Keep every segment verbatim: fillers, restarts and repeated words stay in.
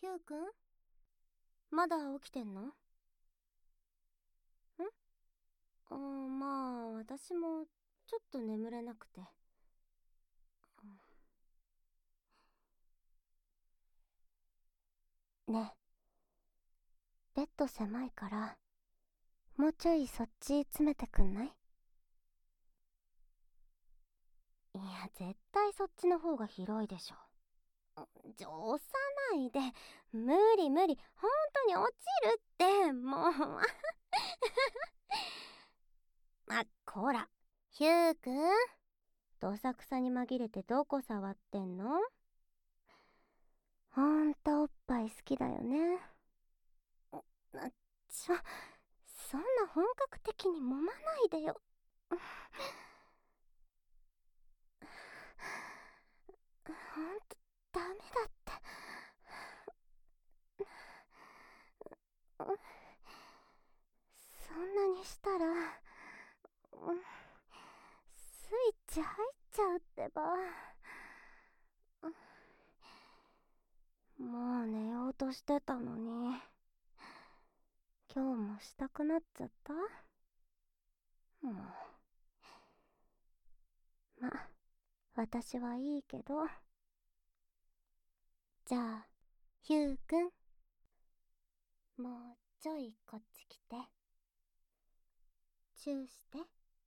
ヒューくん、まだ起きてんの？んあーまあ、私もちょっと眠れなくて。ねえ、ベッド狭いから、もうちょいそっち詰めてくんない？いや、絶対そっちの方が広いでしょ。ちょ、押さないで。無理無理。本当に落ちるって、もう。あ、こら。ヒューくん。どさくさに紛れてどこ触ってんの？ほんとおっぱい好きだよね。あ、ちょ、そんな本格的に揉まないでよ。ほんとダメだって。そんなにしたら、スイッチ入っちゃうってば。もう寝ようとしてたのに、今日もしたくなっちゃった？もう。ま、私はいいけど。じゃあ、ヒューくん。もうちょいこっち来て。チューして。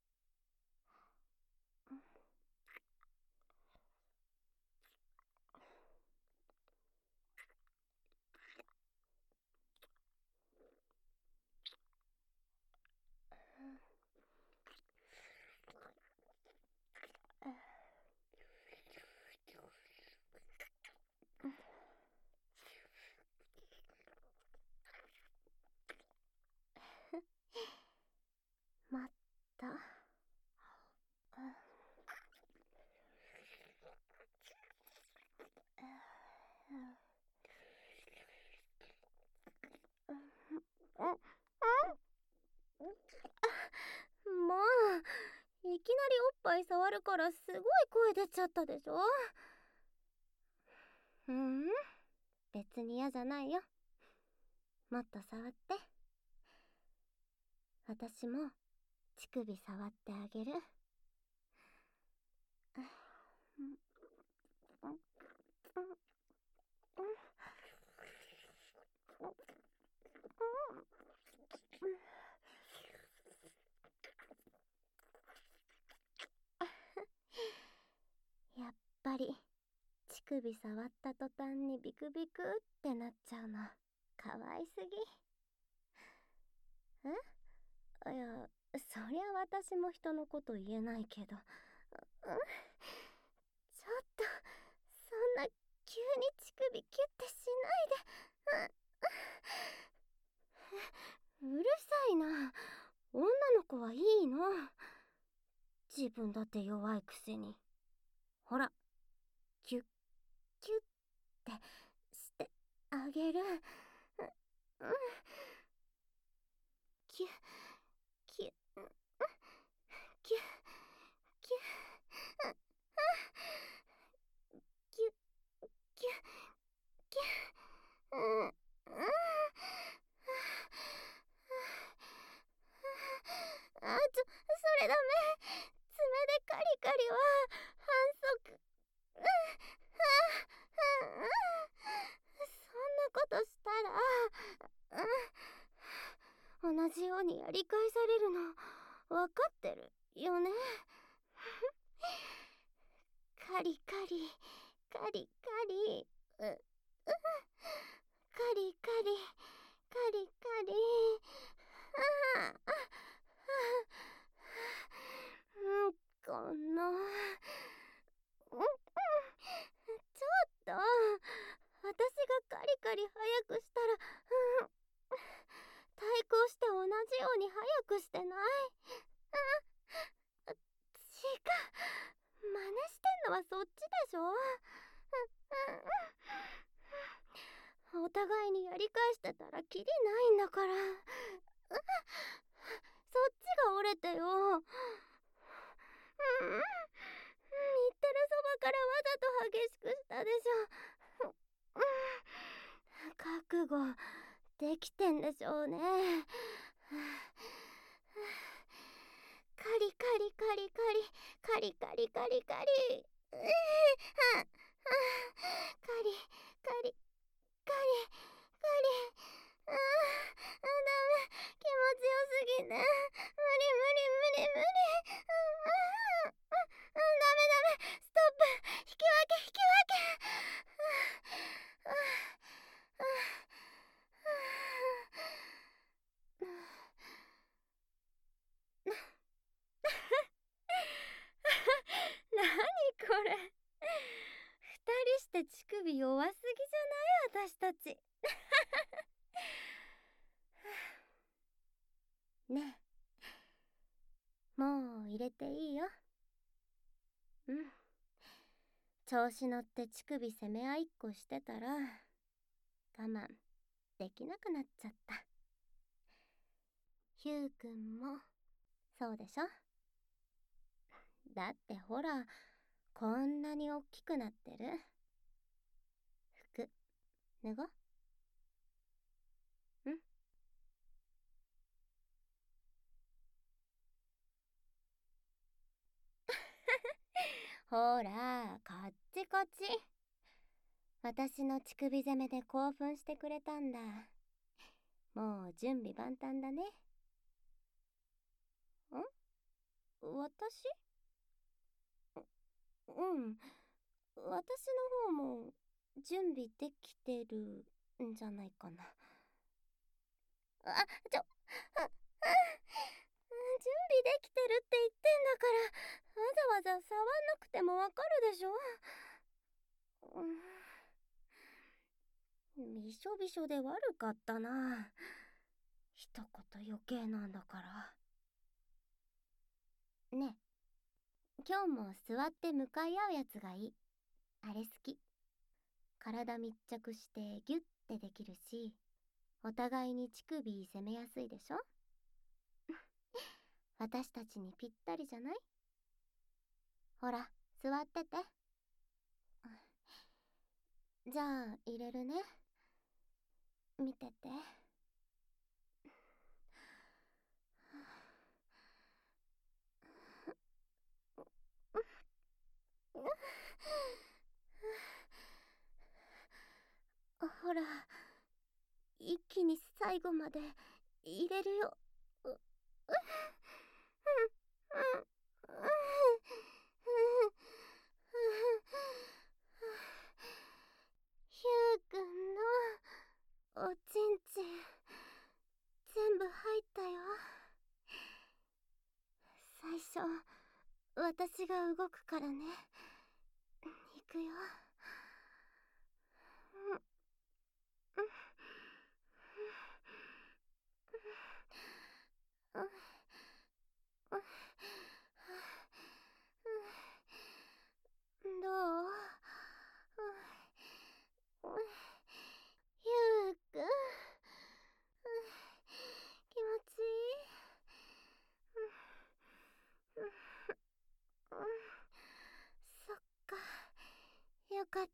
まった。もう、いきなりおっぱい触るからすごい声出ちゃったでしょ。うん、別に嫌じゃないよ。もっと触って。私も乳首触ってあげる。やっぱり乳首触った途端にビクビクってなっちゃうのかわいすぎ。え？いや、そりゃ私も人のこと言えないけど、うん、ちょっとそんな急に乳首キュッてしないで。う、うるさいな。女の子はいいの。自分だって弱いくせに。ほら、キュッキュッってしてあげる。うん、キュッキュッキュッキュッキュッキュッキュッ、うんうん、あ、ちょ、それダメ。爪でカリカリは反則。うん、うん、うん、そんなことしたら、うん、同じようにやり返されるの分かってるよね。カリカリカリカリ、う、うん、カリカリカリカリ、ああ、うん、この、うん、うん、ちょっと、私がカリカリ早くしたら、うん、対抗して同じように早くしてない？うん、違う。真似してんのはそっちでしょ。うん、お互いにやり返してたらキリないんだから。そっちが折れてよ。うん、言ってるそばからわざと激しくしたでしょ。うん、 覚悟できてんでしょうね。カリカリカリカリカリカリカリカリうえははカリカリカリカリあーあダメ気持ちよすぎて無理無理無理無理あああダメダメストップ引き分け引き分けあああなにこれ、二人して乳首弱すぎじゃない私たちねえ、もう入れていいよ。うん、調子乗って乳首攻め合いっこしてたら我慢できなくなっちゃった。ヒューくんもそうでしょ。だってほら、こんなにおっきくなってる。服脱ごう。んほら、こっちこっち。私の乳首攻めで興奮してくれたんだ。もう準備万端だね。ん私うん。私の方も準備できてるんじゃないかな。あ、ちょ、あ、あ、準備できてるって言ってんだから、わざわざ触んなくてもわかるでしょ。うん、びしょびしょで悪かったな。一言余計なんだから。ねえ、今日も座って向かい合うやつがいい。あれ好き。体密着してギュッてできるし、お互いに乳首攻めやすいでしょ。私たちにぴったりじゃない？ほら、座ってて。じゃあ入れるね。見てて。ほら、一気に最後まで入れるよ。う、う、うん、うん、うん、ヒューくんのおちんちん全部入ったよ。最初私が動くからね。いくよ。うん、うん、うん、どう？ヒューくん、気持ちいい？そっか、よかった。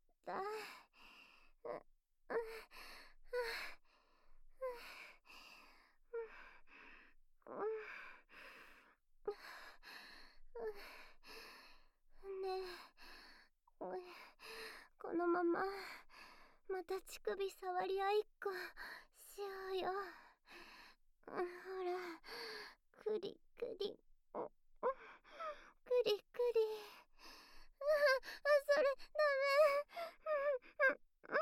ねえ、このまままた乳首触り合いっこしようよ。ほら、くりくり、くりくり。あ、それダメ。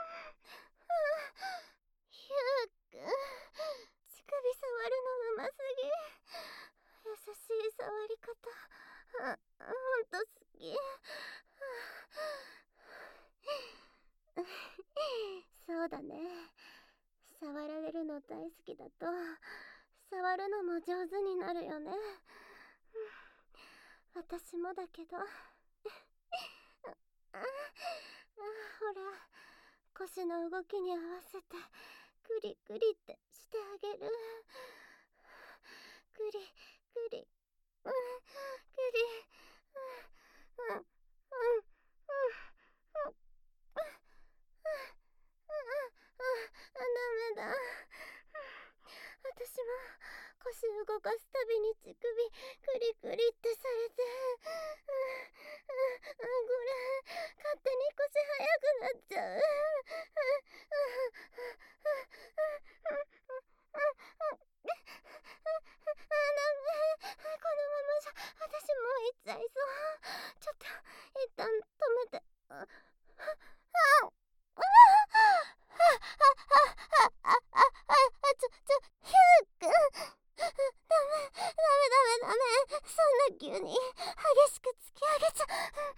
ヒューくん、乳首触るのうますぎ。優しい触り方、あ、ほんと好き。そうだね。触られるの大好きだと触るのも上手になるよね。私もだけどああ、ほら、腰の動きに合わせてクリクリってしてあげる。クリクリ、うん、クリ、うん、うん、うん、うん、うん、うん、うん、 動かすたびに乳首クリクリってされて、うん、うん、これ勝手に腰速くなっちゃう。このままじゃ私もう行っちゃいそう。ちょっと一旦止めて。あああああちょちょヒューくん、ダメダメダメダメ、そんな急に激しく突き上げちゃ。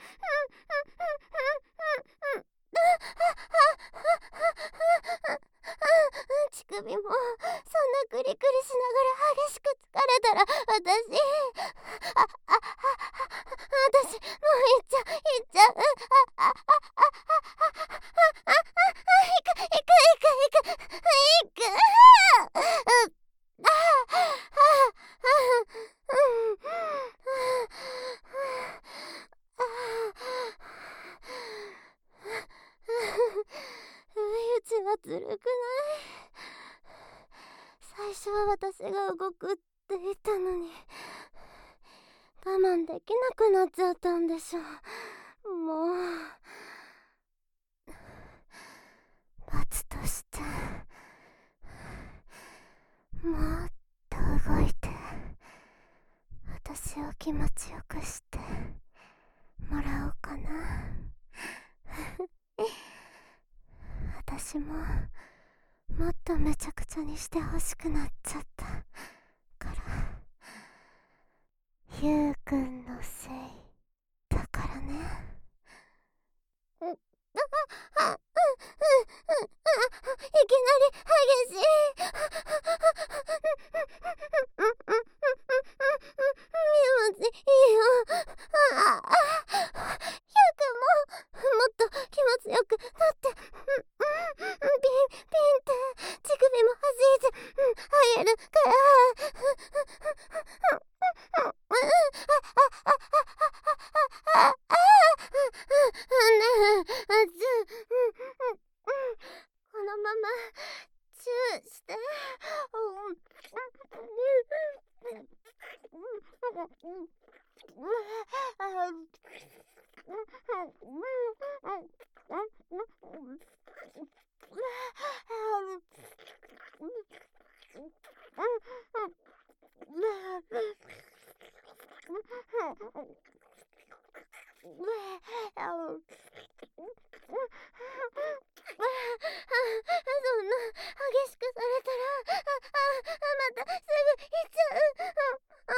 乳首もそんなクリクリしながら激しく疲れたら私あああ私もう行っちゃう行っちゃう。ああああああ行く行く行く行く行くああ不意打ちはずるくない？最初は私が動くって言ったのに我慢できなくなっちゃったんでしょう。もう罰としてもっと動いて私を気持ちよくしてもらおうかな。私ももっとめちゃくちゃにしてほしくなっちゃったから、ゆうくんのせいだからね。うあああいきなり激しい。気持ちいいよ。ああ、ゆうくんももっと気持ちよくなって、ピンピンって乳首も弾いてあげるから。このままチューして。そんな激しくされたら、ああまたすぐ行っちゃう。あ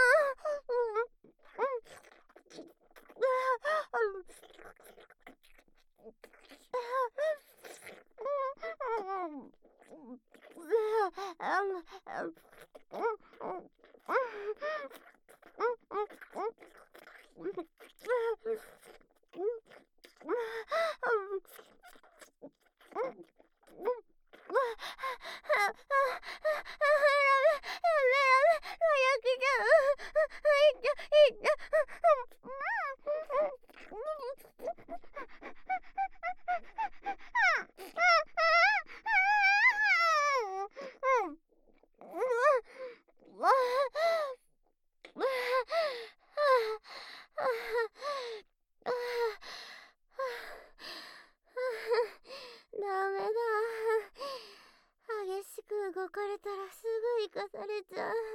ダメだ。激しく動かれたらすぐ生かされちゃう。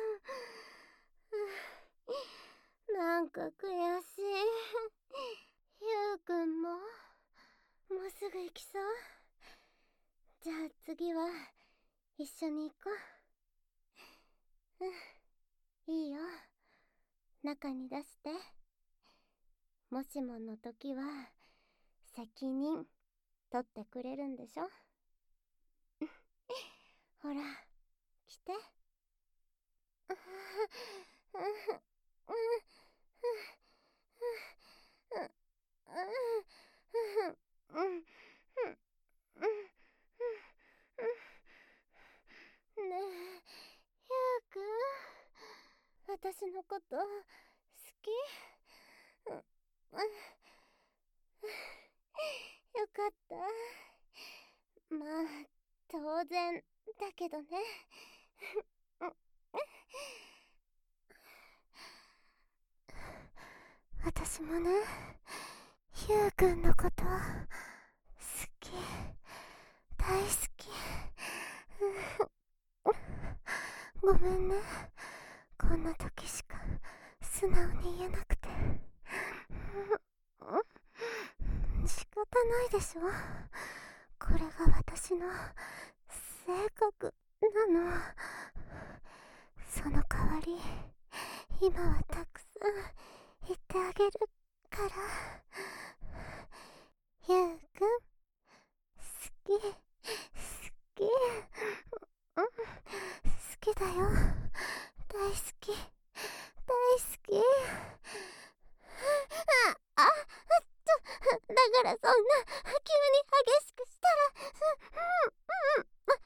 なんか悔しい。ゆうくんももうすぐ行きそう？じゃあ次は一緒に行こう。うん、いいよ。中に出して。もしもの時は責任取ってくれるんでしょ？ほら来て。ねえ、ゆうくん、私のこと好き？うん、よかった。まあ当然だけどね。 私もね、ヒュウくんのこと好き、大好き。ごめんね、こんな時しか素直に言えなくて。仕方ないでしょ、これが私の性格なの。その代わり今はたくさん言ってあげるから。ヒュウくん、好き、好き、うん、好きだよ、大好き、大好き。あ、あ、っと、だからそんな急に激しくしたら、うん、うん、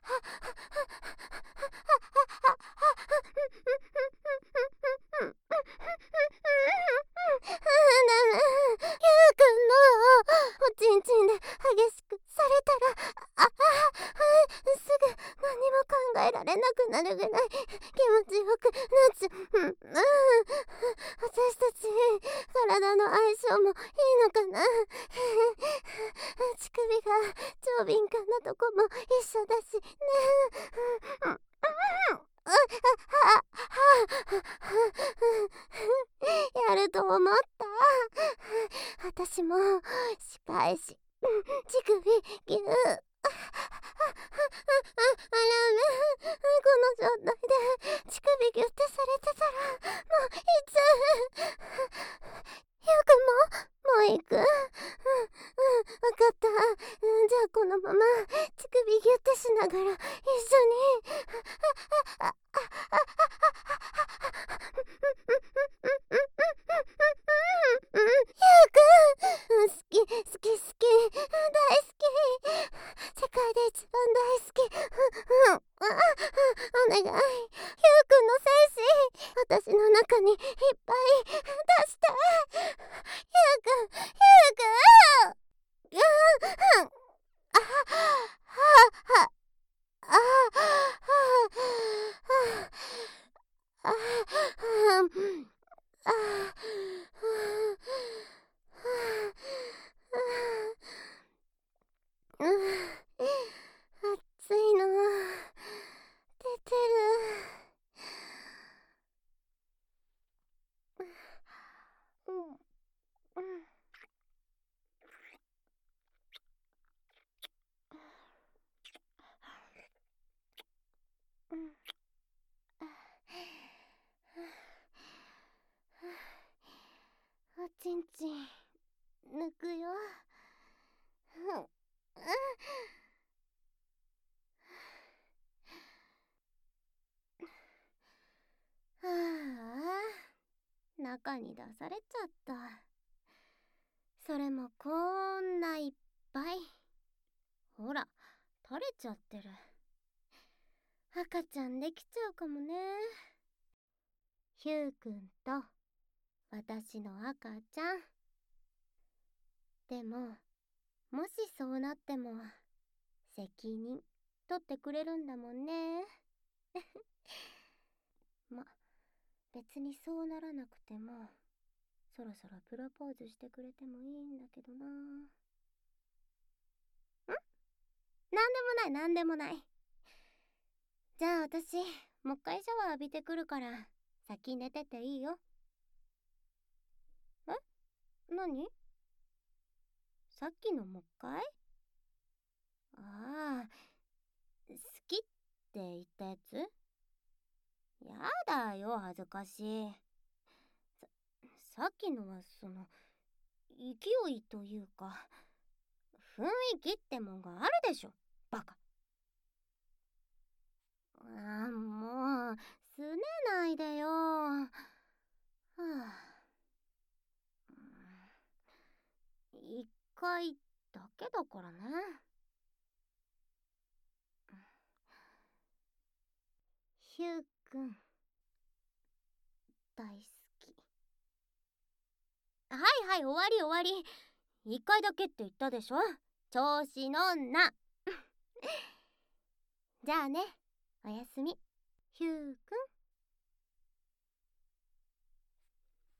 おちんちんで激しくされたら、あ、あ、すぐ何も考えられなくなるぐらい気持ちよくなっちゃう。うん、うん、私たち体の相性もいいのかな。乳首が超敏感なとこも一緒だしね。うん、うん、やると思った。私も仕返し、乳首ギュー。あらめ、この状態で乳首ギュってされてたらもういつ。ゆうくんももう行く。うん、うん、わかった。うん、じゃあこのまま乳首ギュってしながら一緒に。あ、あ、あ、あ、ゆうくん、好き、好き、好き、大好き。世界で一番大好き。うん、うん、お願い。ゆうくんの精子、私の中にいっぱい出して。ゆうくん、ゆうくん。うん、うん、あ、は、は、あ、あ、あ、あ、あ、うん、熱いの出てる。うん、うん、うん、おちんちん抜くよ。うん、うん、はあ、中に出されちゃった。それもこんないっぱい。ほら、垂れちゃってる。赤ちゃんできちゃうかもね。ヒュウくんと私の赤ちゃん。でも、もしそうなっても責任取ってくれるんだもんね。ま、別にそうならなくてもそろそろプロポーズしてくれてもいいんだけどな。ん？なんでもない、なんでもない。じゃあ私もう一回シャワー浴びてくるから先寝てていいよ。え？何？さっきのもう一回？ああ、好きって言ったやつ？やだよ、恥ずかしい。さ、さっきのはその勢いというか雰囲気ってもんがあるでしょ、バカ。ああ、もうすねないでよ。はあ、一回だけだからね。ヒュウくん大好き。はいはい、終わり終わり。一回だけって言ったでしょ、調子乗んな。じゃあね、おやすみ。